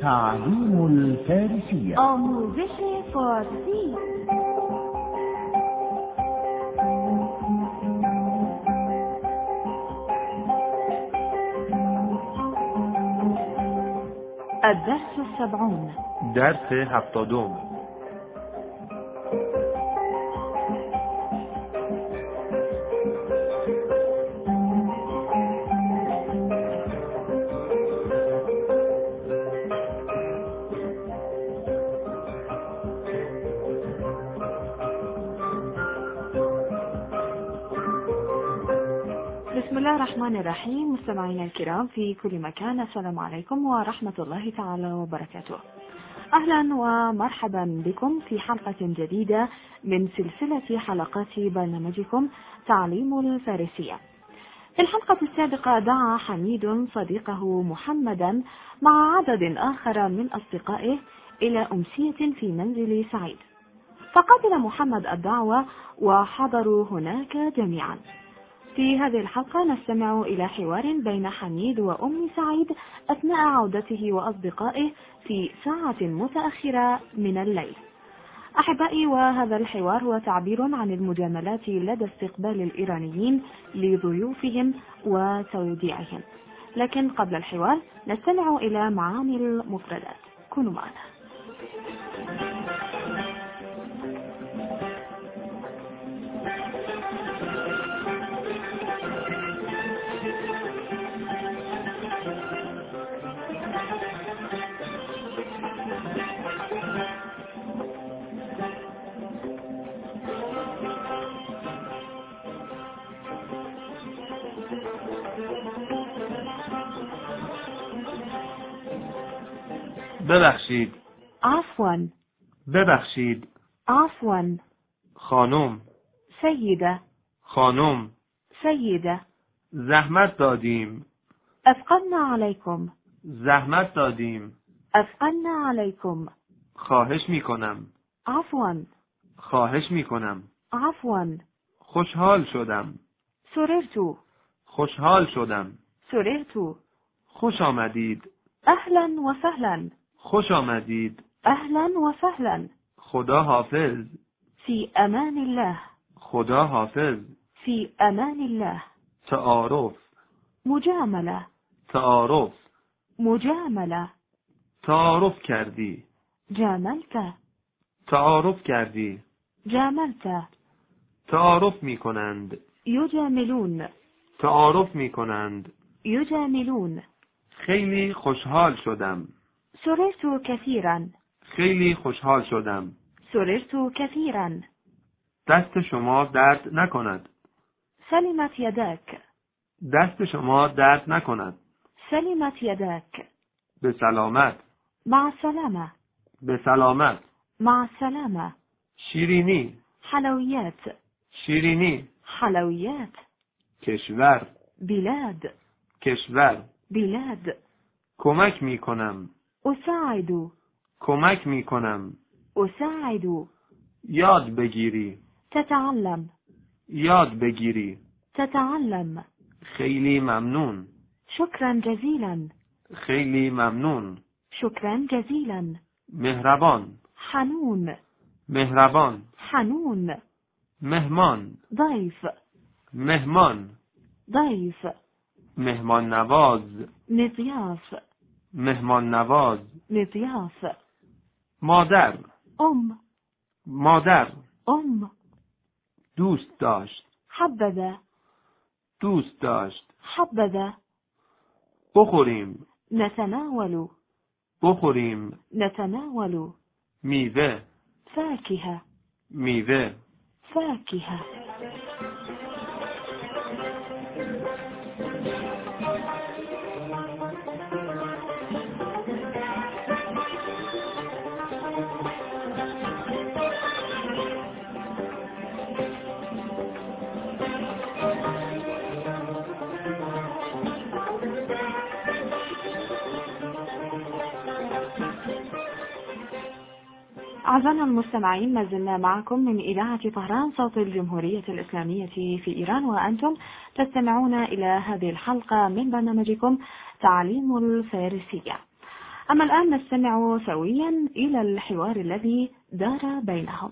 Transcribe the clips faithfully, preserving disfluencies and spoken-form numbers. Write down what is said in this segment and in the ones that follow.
تعليم الفارسية. آموزش فارسی. الدرس السبعون. درس هفتادم. بسم الله الرحمن الرحيم. مستمعينا الكرام في كل مكان، السلام عليكم ورحمة الله تعالى وبركاته. أهلا ومرحبا بكم في حلقة جديدة من سلسلة حلقات برنامجكم تعليم الفارسية. في الحلقة السابقة دعا حميد صديقه محمدا مع عدد آخر من أصدقائه إلى أمسية في منزل سعيد، فقبل محمد الدعوة وحضروا هناك جميعا. في هذه الحلقة نستمع إلى حوار بين حميد وأم سعيد أثناء عودته وأصدقائه في ساعة متأخرة من الليل. أحبائي، وهذا الحوار هو تعبير عن المجاملات لدى استقبال الإيرانيين لضيوفهم وتوديعهم. لكن قبل الحوار نستمع إلى معاني المفردات. كونوا معنا. ببخشید. عفوا. ببخشید. عفوا. خانم. سيدة. خانم. سيدة. زحمت دادیم. أثقلنا عليكم. زحمت دادیم. أثقلنا عليكم. خواهش میکنم. عفوا. خواهش میکنم. عفوا. خوشحال شدم. سررت. خوشحال شدم. سررت. خوش آمدید. أهلا وسهلا. خوش آمدید. أهلا وسهلا. خدا حافظ. في أمان الله. خدا حافظ. في أمان الله. تعارف. مجاملة. تعارف. مجاملة. تعارف کردی. جاملت. تعارف کردی. جاملت. تعارف می کنند. يجاملون. تعارف می کنند. يجاملون. خیلی خوشحال شدم. سررت كثيرا. خیلی خوشحال شدم. سررت كثيرا. دست شما درد نکند. سلمت يداك. دست شما درد نکند. سلمت يداك. به سلامت. مع السلامة. به سلامت. مع السلامة. شیرینی. حلويات. شیرینی. حلويات. کشور. بلاد. کشور. بلاد. کمک می کنم. أساعد. کمک می کنم. أساعد. یاد بگیری. تتعلم. یاد بگیری. تتعلم. خیلی ممنون. شكرا جزيلا. خیلی ممنون. شكرا جزيلا. مهربان. حنون. مهربان. حنون. مهمان. ضيف. مهمان. ضيف. مهمان نواز. مضياف. مهمان نواز. مضياف. مادر. أم. مادر. أم. دوست داشت. حبذا. دوست داشت. حبذا. بخوریم. نتناول. بخوریم. نتناول. میوه. فاكهة. میوه. فاكهة. أعزائنا المستمعين، ما زلنا معكم من إذاعة طهران صوت الجمهورية الإسلامية في إيران، وأنتم تستمعون إلى هذه الحلقة من برنامجكم تعليم الفارسية. أما الآن نستمع سويا إلى الحوار الذي دار بينهم.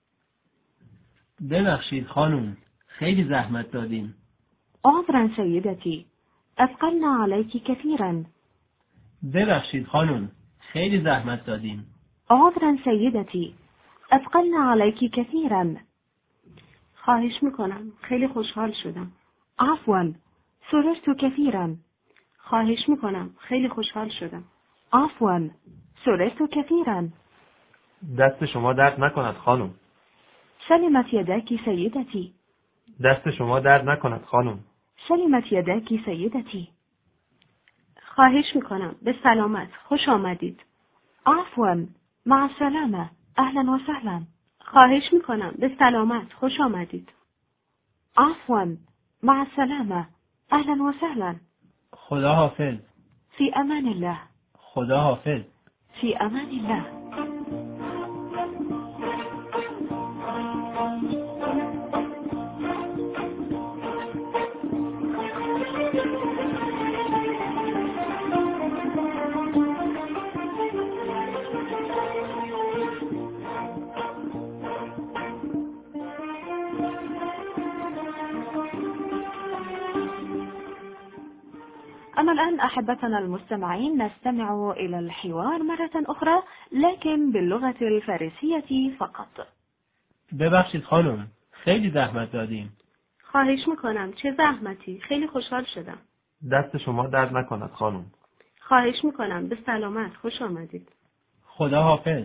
ببخشید خانم، خیلی زحمت دادیم. عذرا سيدتي، أثقلنا عليك كثيرا. ببخشید خانم، خیلی زحمت دادیم. عذرا سيدتي، أثقلنا عليك كثيرا. خواهش میکنم، خیلی خوشحال شدم. عفوا، سررت كثيرا. خواهش میکنم، خیلی خوشحال شدم. عفوا، سررت كثيرا. دست شما درد نکند خانم. سلمت يداك سيدتي. دست شما درد نکند خانم. سلمت يداك سيدتي. خواهش میکنم، به سلامت، خوش آمدید. عفوا، مع السلامة، أهلا وسهلا. خواهش میکنم، به سلامت، خوش آمدید. عفوا، مع السلامة، أهلا وسهلا. خدا حافظ. في أمان الله. خدا حافظ. في أمان الله. أما الآن أحبتنا المستمعين نستمع إلى الحوار مرة أخرى لكن باللغة الفارسية فقط. ببخشید خانم، خیلی زحمت دادیم. خواهش میکنم، چه زحمتی، خیلی خوشحال شدم. دست شما درد نکند خانم. خواهش میکنم، به سلامت، خوش آمدید. خدا حافظ.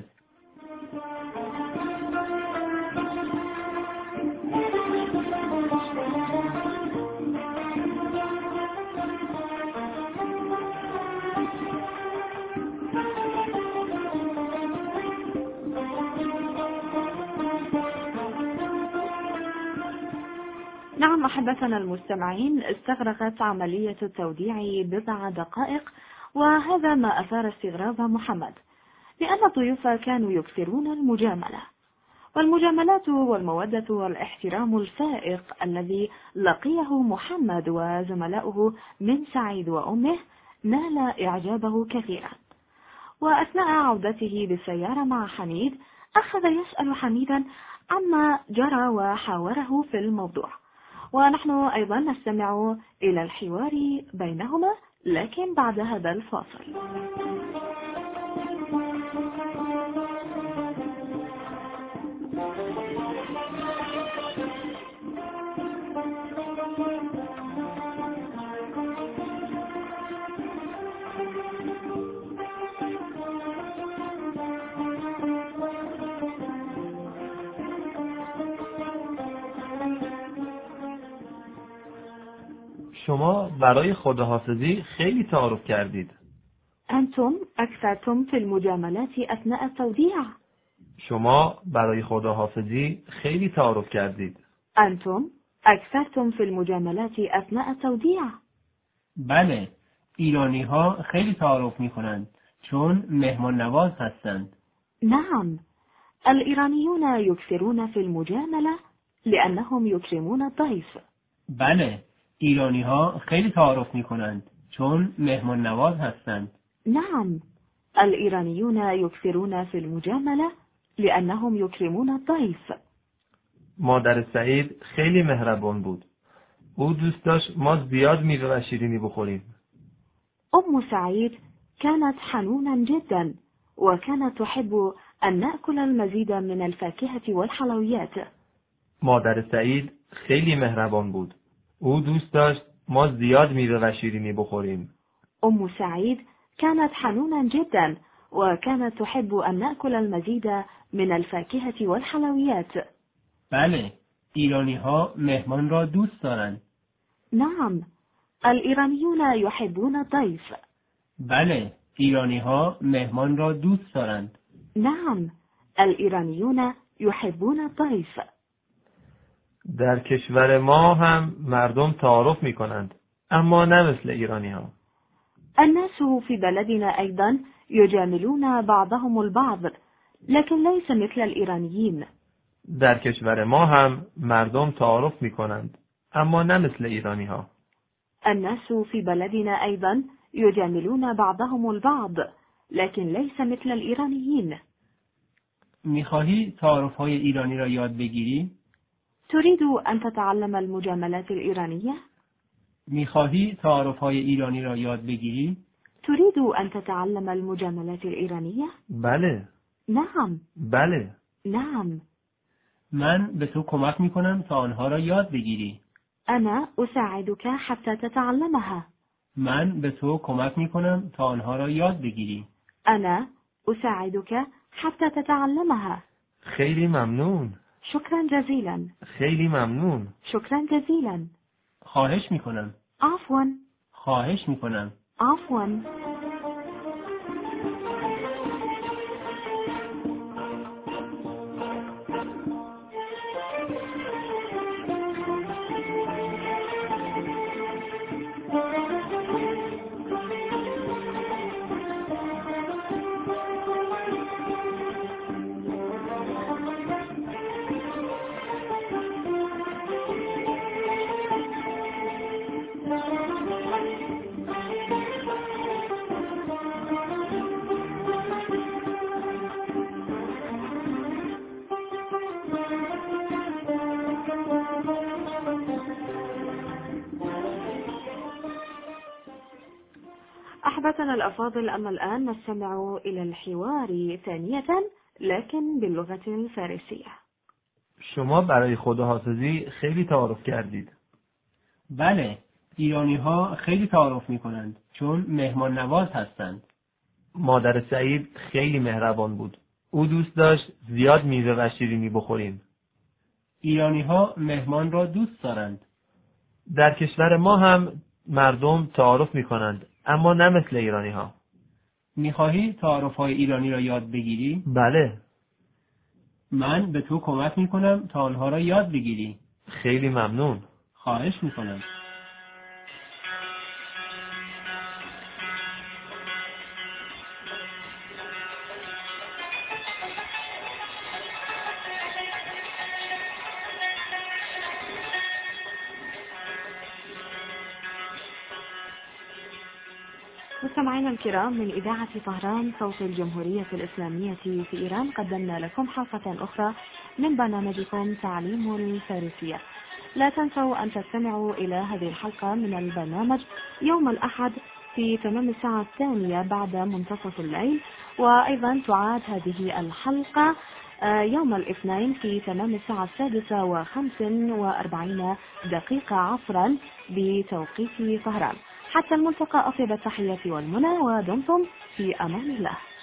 نعم أحبتنا المستمعين، استغرقت عملية التوديع بضع دقائق، وهذا ما أثار استغراب محمد، لأن الضيوف كانوا يكثرون المجاملة، والمجاملات والمودة والاحترام الفائق الذي لقيه محمد وزملاؤه من سعيد وأمه نال إعجابه كثيرا. وأثناء عودته بالسيارة مع حميد أخذ يسأل حميدا عما جرى وحاوره في الموضوع، ونحن أيضا نستمع إلى الحوار بينهما لكن بعد هذا الفاصل. شما برای خداحافظی خیلی تعارف کردید. أنتم أكثرتم في المجاملات أثناء التوديع. شما برای خداحافظی خیلی تعارف کردید. أنتم أكثرتم في المجاملات أثناء التوديع. بله، ایرانی ها خیلی تعارف می کنند چون مهمان نواز هستند. نعم، الإيرانيون يكثرون في المجاملة لأنهم يكرمون الضيف. بله، ایرانی ها خیلی تعارف می کنند چون مهمان نواز هستند. نعم، الإيرانيون يكثرون في المجاملة لأنهم يكرمون الضيف. مادر سعید خیلی مهربان بود. او دوست داشت ما زیاد میوه و شیرینی بخوریم. أم سعيد كانت حنونا جدا وكانت تحب أن نأكل المزيد من الفاكهة والحلويات. مادر سعید خیلی مهربان بود. او دوست داشت ما زیاد میوه و شیرینی بخوریم. أم سعيد كانت حنونا جدا وكانت تحب أن نأكل المزيد من الفاكهة والحلويات. بله، ایرانی ها مهمان را دوست دارند. نعم، الإيرانيون يحبون الضيف. بله، ایرانی ها مهمان را دوست دارند. نعم، الإيرانيون يحبون الضيف. در کشور ما هم مردم تعارف می کنند، اما نه مثل ایرانی ها. الناس في بلدنا أيضا يجاملون بعضهم البعض لكن ليس مثل الإيرانيين. در کشور ما هم مردم تعارف می کنند، اما نه مثل ایرانی ها. الناس في بلدنا أيضا يجاملون بعضهم البعض لكن ليس مثل الإيرانيين. میخواهی تعارف‌های ایرانی را یاد بگیری؟ تريد أن تتعلم المجاملات الإيرانية؟ میخواهی تعارف‌های ایرانی را یاد بگیری؟ تريد أن تتعلم المجاملات الإيرانية؟ بله. نعم. بله. نعم. من به تو کمک میکنم تا آنها را یاد بگیری. أنا أساعدك حتى تتعلمها. من به تو کمک میکنم تا آنها را یاد بگیری. أنا أساعدك حتى تتعلمها. خیلی ممنون. شكرا جزيلا. خیلی ممنون. شكرا جزيلا. خواهش میکنم. عفوا. خواهش میکنم. عفوا. أحبتنا الأفاضل، أما الآن نستمع إلى الحوار ثانية لكن باللغة الفارسية. شما برای خداحافظی خیلی تعارف کردید. بله، ایرانی ها خیلی تعارف می کنند چون مهمان نواز هستند. مادر سعید خیلی مهربان بود. او دوست داشت زیاد میوه و شیرینی بخوریم. ایرانی ها مهمان را دوست دارند. در کشور ما هم مردم تعارف می کنند، اما نه مثل ایرانی ها. میخواهی تعارف های ایرانی را یاد بگیری؟ بله. من به تو کمک میکنم تا آنها را یاد بگیری. خیلی ممنون. خواهش میکنم. مستمعينا الكرام، من إذاعة طهران صوت الجمهورية الإسلامية في إيران قدمنا لكم حلقة أخرى من برنامجكم تعليم الفارسية. لا تنسوا أن تستمعوا إلى هذه الحلقة من البرنامج يوم الأحد في تمام الساعة الثانية بعد منتصف الليل، وأيضا تعاد هذه الحلقة يوم الاثنين في تمام الساعة السادسة وخمس وأربعين دقيقة عصرا بتوقيت طهران. حتى الملتقى، أطيب التحيات والمنى، ودمتم في أمان الله.